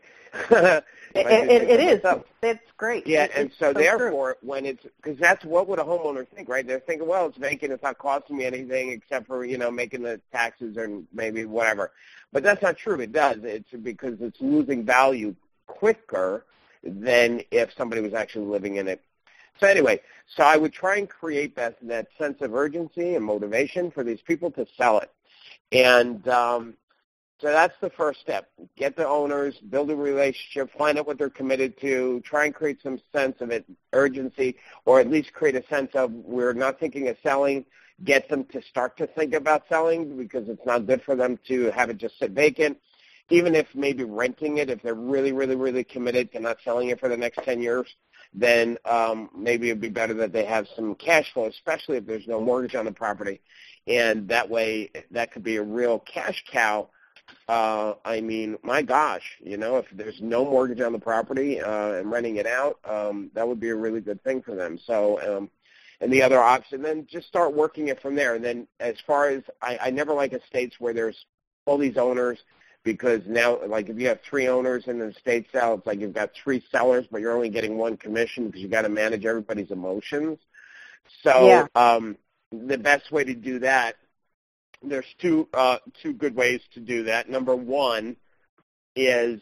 It is. That's great. Yeah, and so therefore, because that's what would a homeowner think, right? They're thinking, well, it's vacant, it's not costing me anything except for, making the taxes and maybe whatever. But that's not true. It does. It's because it's losing value quicker than if somebody was actually living in it. So anyway, so I would try and create that sense of urgency and motivation for these people to sell it. And so that's the first step. Get the owners, build a relationship, find out what they're committed to, try and create some sense of urgency, or at least create a sense of we're not thinking of selling. Get them to start to think about selling, because it's not good for them to have it just sit vacant. Even if maybe renting it, if they're really, really, really committed to not selling it for the next 10 years, then maybe it would be better that they have some cash flow, especially if there's no mortgage on the property. And that way, that could be a real cash cow. My gosh, if there's no mortgage on the property and renting it out, that would be a really good thing for them. So, and the other option, then just start working it from there. And then as far as, I never like estates where there's all these owners, because now, like if you have 3 owners in an estate sale, it's like you've got 3 sellers, but you're only getting 1 commission because you've got to manage everybody's emotions. So the best way to do that, there's two good ways to do that. Number one is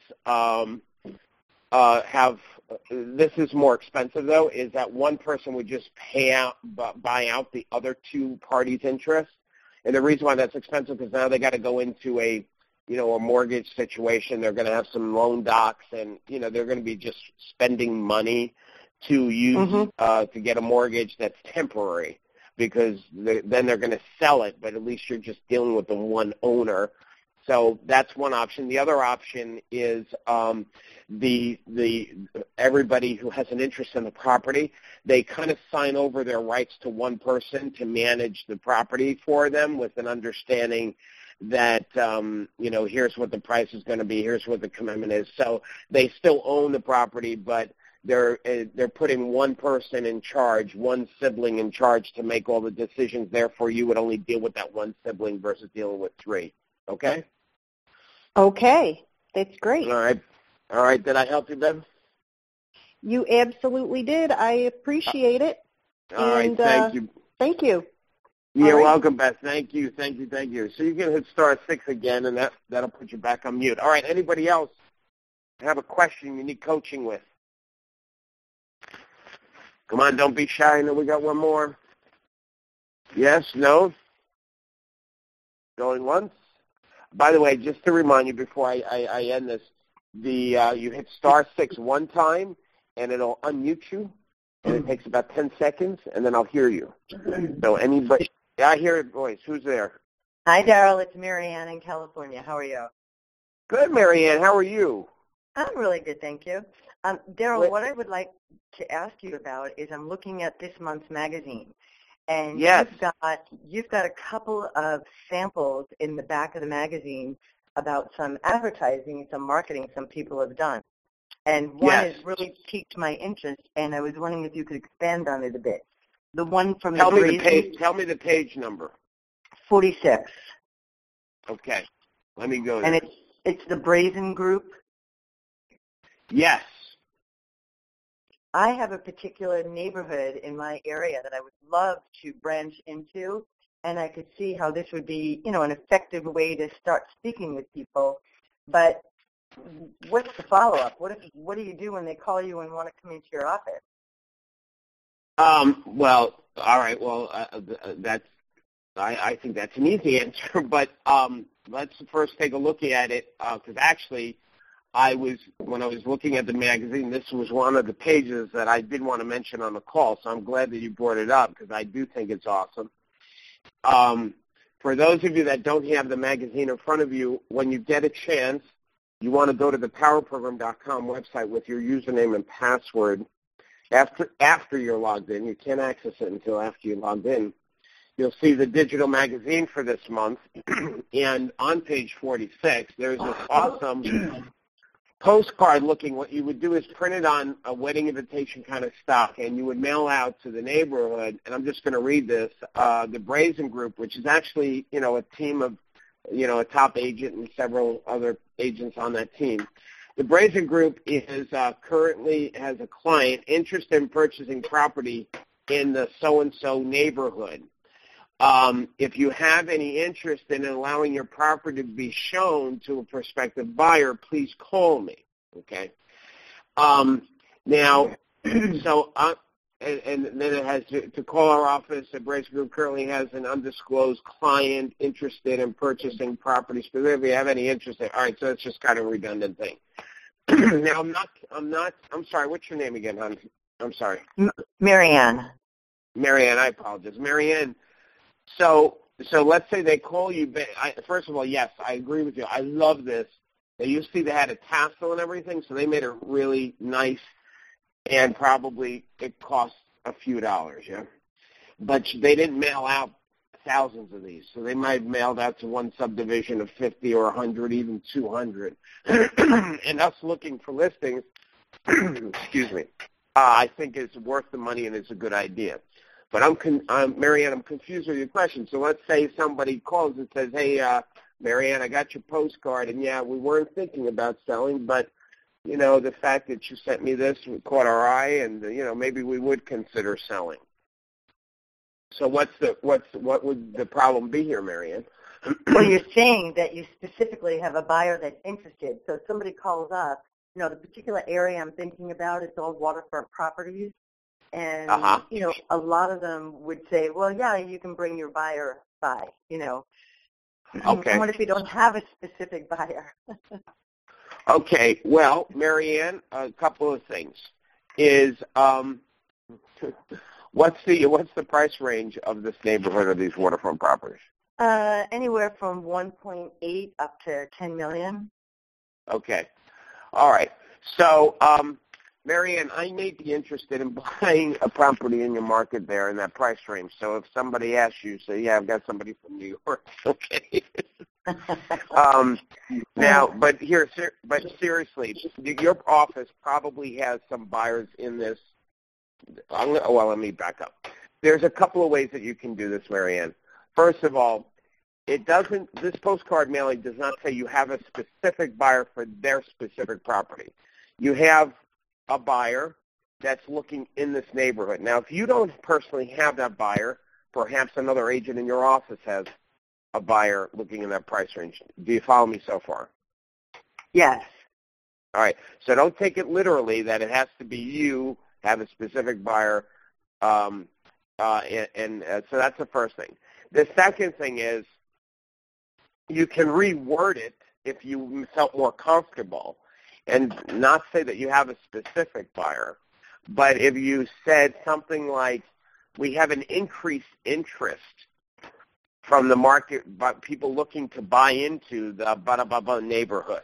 this is more expensive though, is that one person would just buy out the other 2 parties' interests. And the reason why that's expensive is now they got to go into a mortgage situation. They're going to have some loan docs, and they're going to be just spending money to use to get a mortgage that's temporary, because then they're going to sell it, but at least you're just dealing with the one owner. So that's one option. The other option is everybody who has an interest in the property, they kind of sign over their rights to one person to manage the property for them, with an understanding that here's what the price is going to be, here's what the commitment is. So they still own the property, but they're putting one person in charge, one sibling in charge to make all the decisions. Therefore, you would only deal with that one sibling versus dealing with 3. Okay? Okay, that's great. All right. All right. Did I help you, Ben? You absolutely did. I appreciate it. All right. Thank you. Thank you. You're welcome, Beth. Thank you. Thank you. Thank you. So you can hit *6 again, and that'll put you back on mute. All right. Anybody else have a question you need coaching with? Come on. Don't be shy. I know we got one more. Yes? No? Going once? By the way, just to remind you before I end this, you hit *6 one time, and it'll unmute you, and it takes about 10 seconds, and then I'll hear you. So anybody, I hear your voice. Who's there? Hi, Daryl. It's Marianne in California. How are you? Good, Marianne. How are you? I'm really good, thank you. Daryl, what I would like to ask you about is I'm looking at this month's magazine, and yes. you've got a couple of samples in the back of the magazine about some advertising, some marketing some people have done. And one has really piqued my interest, and I was wondering if you could expand on it a bit. The one from Tell me the page number. 46. Okay. Let me go there. And it's the Brazen Group. Yes. I have a particular neighborhood in my area that I would love to branch into, and I could see how this would be, an effective way to start speaking with people. But what's the follow-up? What do you do when they call you and want to come into your office? Well, all right. Well, I think that's an easy answer, but let's first take a look at it because actually, when I was looking at the magazine, this was one of the pages that I did want to mention on the call. So I'm glad that you brought it up because I do think it's awesome. For those of you that don't have the magazine in front of you, when you get a chance, you want to go to the powerprogram.com website with your username and password. After you're logged in, you can't access it until after you're logged in. You'll see the digital magazine for this month, and on page 46, there's this awesome postcard looking. What you would do is print it on a wedding invitation kind of stock, and you would mail out to the neighborhood, and I'm just going to read this, the Brazen Group, which is actually, a team of, a top agent and several other agents on that team. The Brazen Group is currently has a client interested in purchasing property in the so-and-so neighborhood. If you have any interest in allowing your property to be shown to a prospective buyer, please call me. Okay. Now, so and then it has to call our office. The Brazen Group currently has an undisclosed client interested in purchasing property. Specifically, if you have any interest in. All right, so it's just kind of a redundant thing. Now, I'm sorry. What's your name again, hon? I'm sorry. Marianne. Marianne, I apologize. Marianne. So let's say they call you. First of all, yes, I agree with you. I love this. They used to see they had a tassel and everything, so they made it really nice, and probably it cost a few dollars, yeah. But they didn't mail out thousands of these, so they might have mailed out to one subdivision of 50 or 100, even 200. And us looking for listings, excuse me, I think it's worth the money and it's a good idea. But Marianne, I'm confused with your question. So let's say somebody calls and says, hey, Marianne, I got your postcard, and yeah, we weren't thinking about selling, but, the fact that you sent me this caught our eye, and, maybe we would consider selling. So what would the problem be here, Marianne? Well, you're saying that you specifically have a buyer that's interested. So if somebody calls up, the particular area I'm thinking about, it's all waterfront properties. And, a lot of them would say, well, yeah, you can bring your buyer by, Okay. What if you don't have a specific buyer? Okay. Well, Marianne, a couple of things. Is what's the price range of this neighborhood of these waterfront properties? Anywhere from 1.8 up to 10 million. Okay. All right. So, Marianne, I may be interested in buying a property in your market there in that price range. So if somebody asks you, say, yeah, I've got somebody from New York. Okay. Now, but seriously, your office probably has some buyers in this. Let me back up. There's a couple of ways that you can do this, Marianne. First of all, this postcard mailing does not say you have a specific buyer for their specific property. You have a buyer that's looking in this neighborhood. Now, if you don't personally have that buyer, perhaps another agent in your office has a buyer looking in that price range. Do you follow me so far? Yes. All right. So don't take it literally that it has to be you have a specific buyer. So that's the first thing. The second thing is you can reword it if you felt more comfortable and not say that you have a specific buyer. But if you said something like, we have an increased interest from the market, but people looking to buy into the blah-blah-blah neighborhood.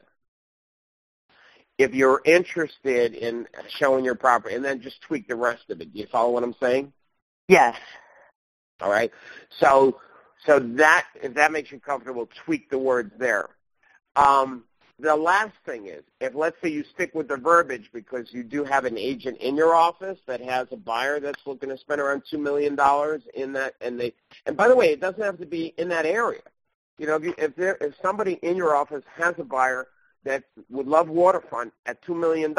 If you're interested in showing your property, and then just tweak the rest of it. Do you follow what I'm saying? Yes. All right. So that, if that makes you comfortable, tweak the words there. The last thing is, if let's say you stick with the verbiage because you do have an agent in your office that has a buyer that's looking to spend around $2 million in that, and by the way, it doesn't have to be in that area. You know, if somebody in your office has a buyer that would love waterfront at $2 million,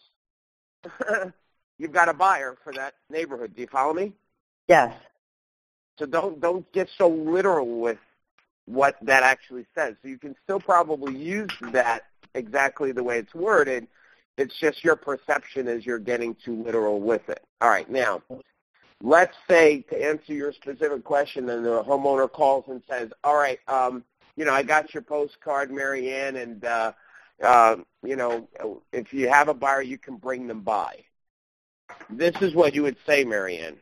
you've got a buyer for that neighborhood. Do you follow me? Yes. So don't get so literal with what that actually says. So you can still probably use that exactly the way it's worded. It's just your perception as you're getting too literal with it. All right, now, let's say, to answer your specific question, and the homeowner calls and says, all right, I got your postcard, Mary Ann, and, if you have a buyer, you can bring them by. This is what you would say, Mary Ann.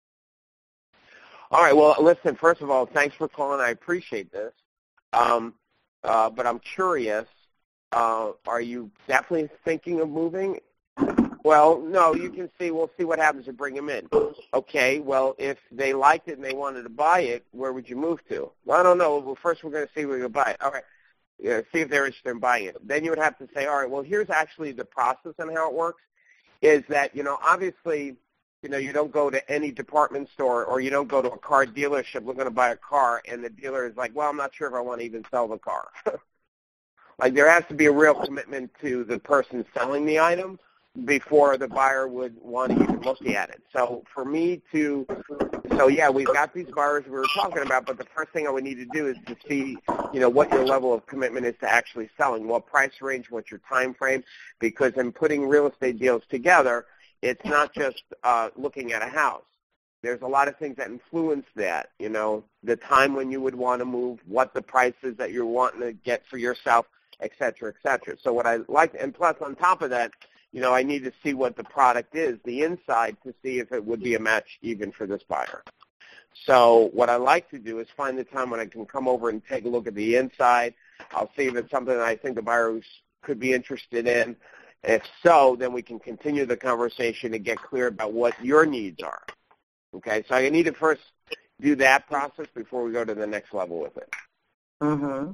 All right, well, listen, first of all, thanks for calling. I appreciate this. But I'm curious, are you definitely thinking of moving? Well, no, we'll see what happens to bring them in. Okay, well, if they liked it and they wanted to buy it, where would you move to? Well, I don't know. Well, first we're going to see if we can buy it. All right, see if they're interested in buying it. Then you would have to say, all right, well, here's actually the process and how it works, is that, obviously, you don't go to any department store or you don't go to a car dealership looking to buy a car and the dealer is like, well, I'm not sure if I want to even sell the car. Like there has to be a real commitment to the person selling the item before the buyer would want to even look at it. So for me yeah, we've got these buyers we were talking about, but the first thing I would need to do is to see, what your level of commitment is to actually selling, what price range, what's your time frame, because in putting real estate deals together, it's not just looking at a house. There's a lot of things that influence that, the time when you would want to move, what the price is that you're wanting to get for yourself, et cetera, et cetera. So what I like, and plus on top of that, I need to see what the product is, the inside, to see if it would be a match even for this buyer. So what I like to do is find the time when I can come over and take a look at the inside. I'll see if it's something that I think the buyer could be interested in. If so, then we can continue the conversation and get clear about what your needs are. Okay, so I need to first do that process before we go to the next level with it. Mm-hmm.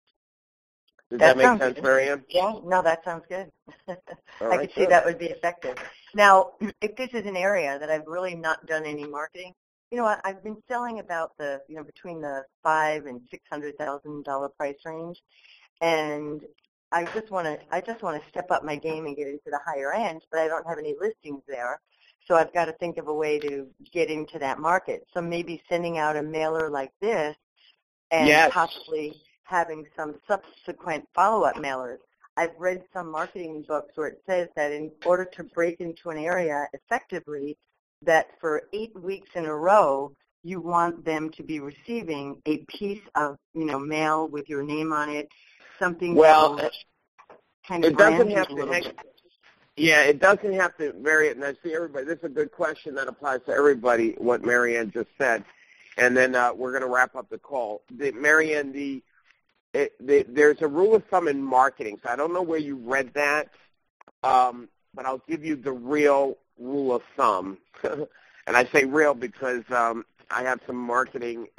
Does that make sense, Marianne? Yeah, no, that sounds good. Right, I could see that would be effective. Now, if this is an area that I've really not done any marketing, I've been selling about between the $500,000 and $600,000 price range, and I just want to step up my game and get into the higher end, but I don't have any listings there. So I've got to think of a way to get into that market. So maybe sending out a mailer like this and possibly having some subsequent follow-up mailers. I've read some marketing books where it says that in order to break into an area effectively, that for 8 weeks in a row, you want them to be receiving a piece of, mail with your name on it, something that kind of it doesn't have to hang. Yeah, it doesn't have to vary it. And I see everybody. This is a good question that applies to everybody. What Marianne just said, and then we're going to wrap up the call. Marianne, there's a rule of thumb in marketing. So I don't know where you read that, but I'll give you the real rule of thumb. And I say real because I have some marketing.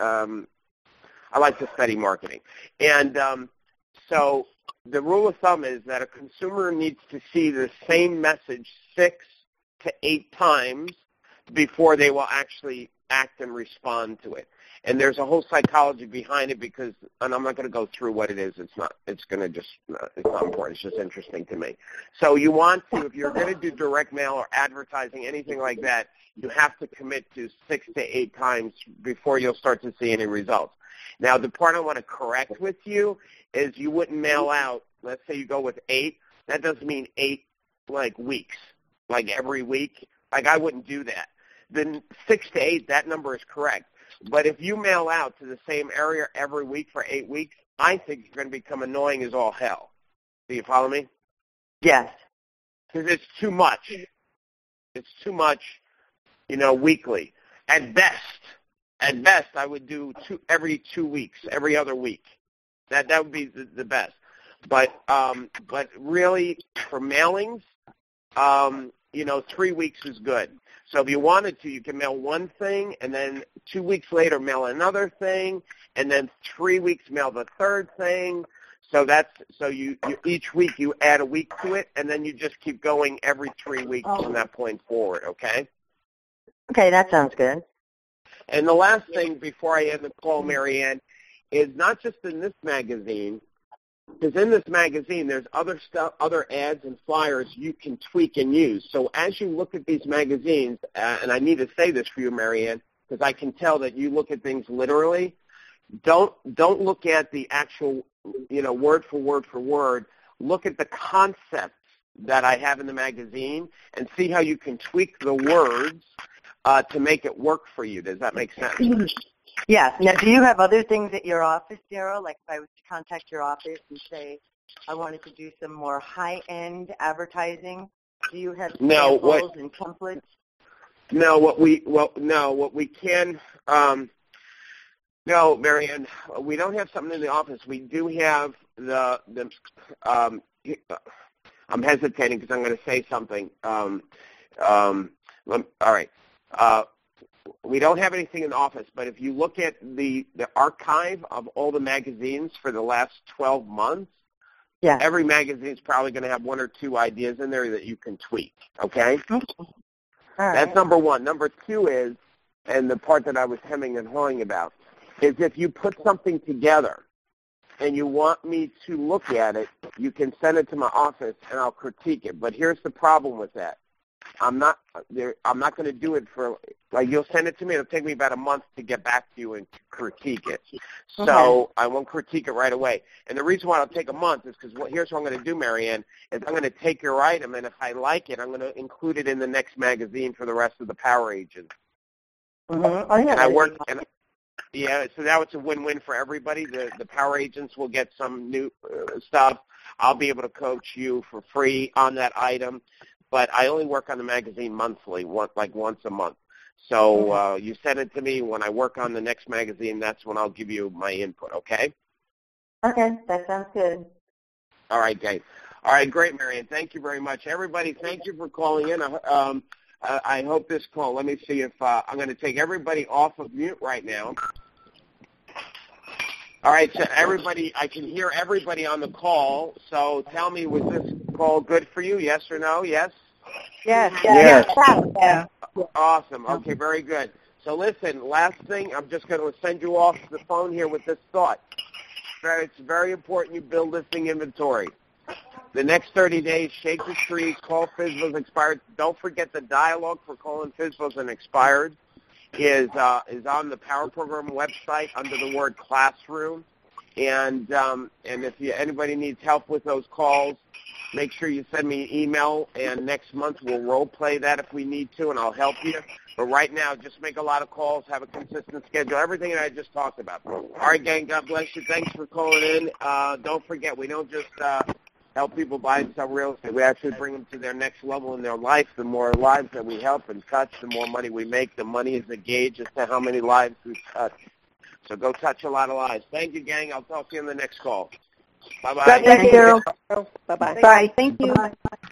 I like to study marketing, and so the rule of thumb is that a consumer needs to see the same message 6 to 8 times before they will actually act and respond to it. And there's a whole psychology behind it because, and I'm not going to go through what it is. It's not important. It's just interesting to me. So you want to, if you're going to do direct mail or advertising, anything like that, you have to commit to 6 to 8 times before you'll start to see any results. Now, the part I want to correct with you is you wouldn't mail out, let's say you go with 8. That doesn't mean 8, weeks, every week. I wouldn't do that. Then 6 to 8, that number is correct. But if you mail out to the same area every week for 8 weeks, I think you're going to become annoying as all hell. Do you follow me? Yes. Because it's too much. It's too much, weekly. At best, I would do every 2 weeks, every other week. That would be the best. But really, for mailings, 3 weeks is good. So if you wanted to, you can mail one thing, and then 2 weeks later mail another thing, and then 3 weeks mail the third thing. So you each week you add a week to it, and then you just keep going every 3 weeks from that point forward. Okay. Okay, that sounds good. And the last thing before I end the call, Marianne, is not just in this magazine. Because in this magazine, there's other stuff, other ads and flyers you can tweak and use. So as you look at these magazines, and I need to say this for you, Marianne, because I can tell that you look at things literally. Don't look at the actual, word for word. Look at the concepts that I have in the magazine and see how you can tweak the words to make it work for you. Does that make sense? Yes. Now, do you have other things at your office, Daryl? Like if I was to contact your office and say I wanted to do some more high-end advertising, do you have samples and templates? No, what we can. No, Marianne, we don't have something in the office. We do have I'm hesitating because I'm going to say something. All right. We don't have anything in the office, but if you look at the archive of all the magazines for the last 12 months, every magazine is probably going to have 1 or 2 ideas in there that you can tweak, okay? All right. That's number 1. Number 2 is, and the part that I was hemming and hawing about, is if you put something together and you want me to look at it, you can send it to my office and I'll critique it. But here's the problem with that. I'm not going to do it for, you'll send it to me. It'll take me about a month to get back to you and critique it. So I won't critique it right away. And the reason why it'll take a month is because here's what I'm going to do, Marianne, is I'm going to take your item, and if I like it, I'm going to include it in the next magazine for the rest of the Power Agents. Mm-hmm. So now it's a win-win for everybody. The Power Agents will get some new stuff. I'll be able to coach you for free on that item. But I only work on the magazine monthly, once a month. So you send it to me. When I work on the next magazine, that's when I'll give you my input, okay? Okay, that sounds good. All right, Dave. All right, great, Marianne. Thank you very much. Everybody, thank you for calling in. I hope this call, let me see if I'm going to take everybody off of mute right now. All right, so everybody, I can hear everybody on the call. So tell me, was this call good for you? Yes or no? Yes? Yes. Yeah. Awesome. Okay, very good. So listen, last thing, I'm just going to send you off the phone here with this thought. It's very important you build listing inventory. The next 30 days, shake the trees, call FSBOs expired. Don't forget the dialogue for calling FSBOs and expired is on the Power Program website under the word classroom. And if anybody needs help with those calls, make sure you send me an email, and next month we'll role play that if we need to, and I'll help you. But right now, just make a lot of calls, have a consistent schedule, everything that I just talked about. All right, gang, God bless you. Thanks for calling in. Don't forget, we don't just help people buy and sell real estate. We actually bring them to their next level in their life. The more lives that we help and touch, the more money we make. The money is the gauge as to how many lives we touch. So go touch a lot of lives. Thank you, gang. I'll talk to you in the next call. Bye-bye. Thank you. Bye-bye. Bye. Thank you. Bye.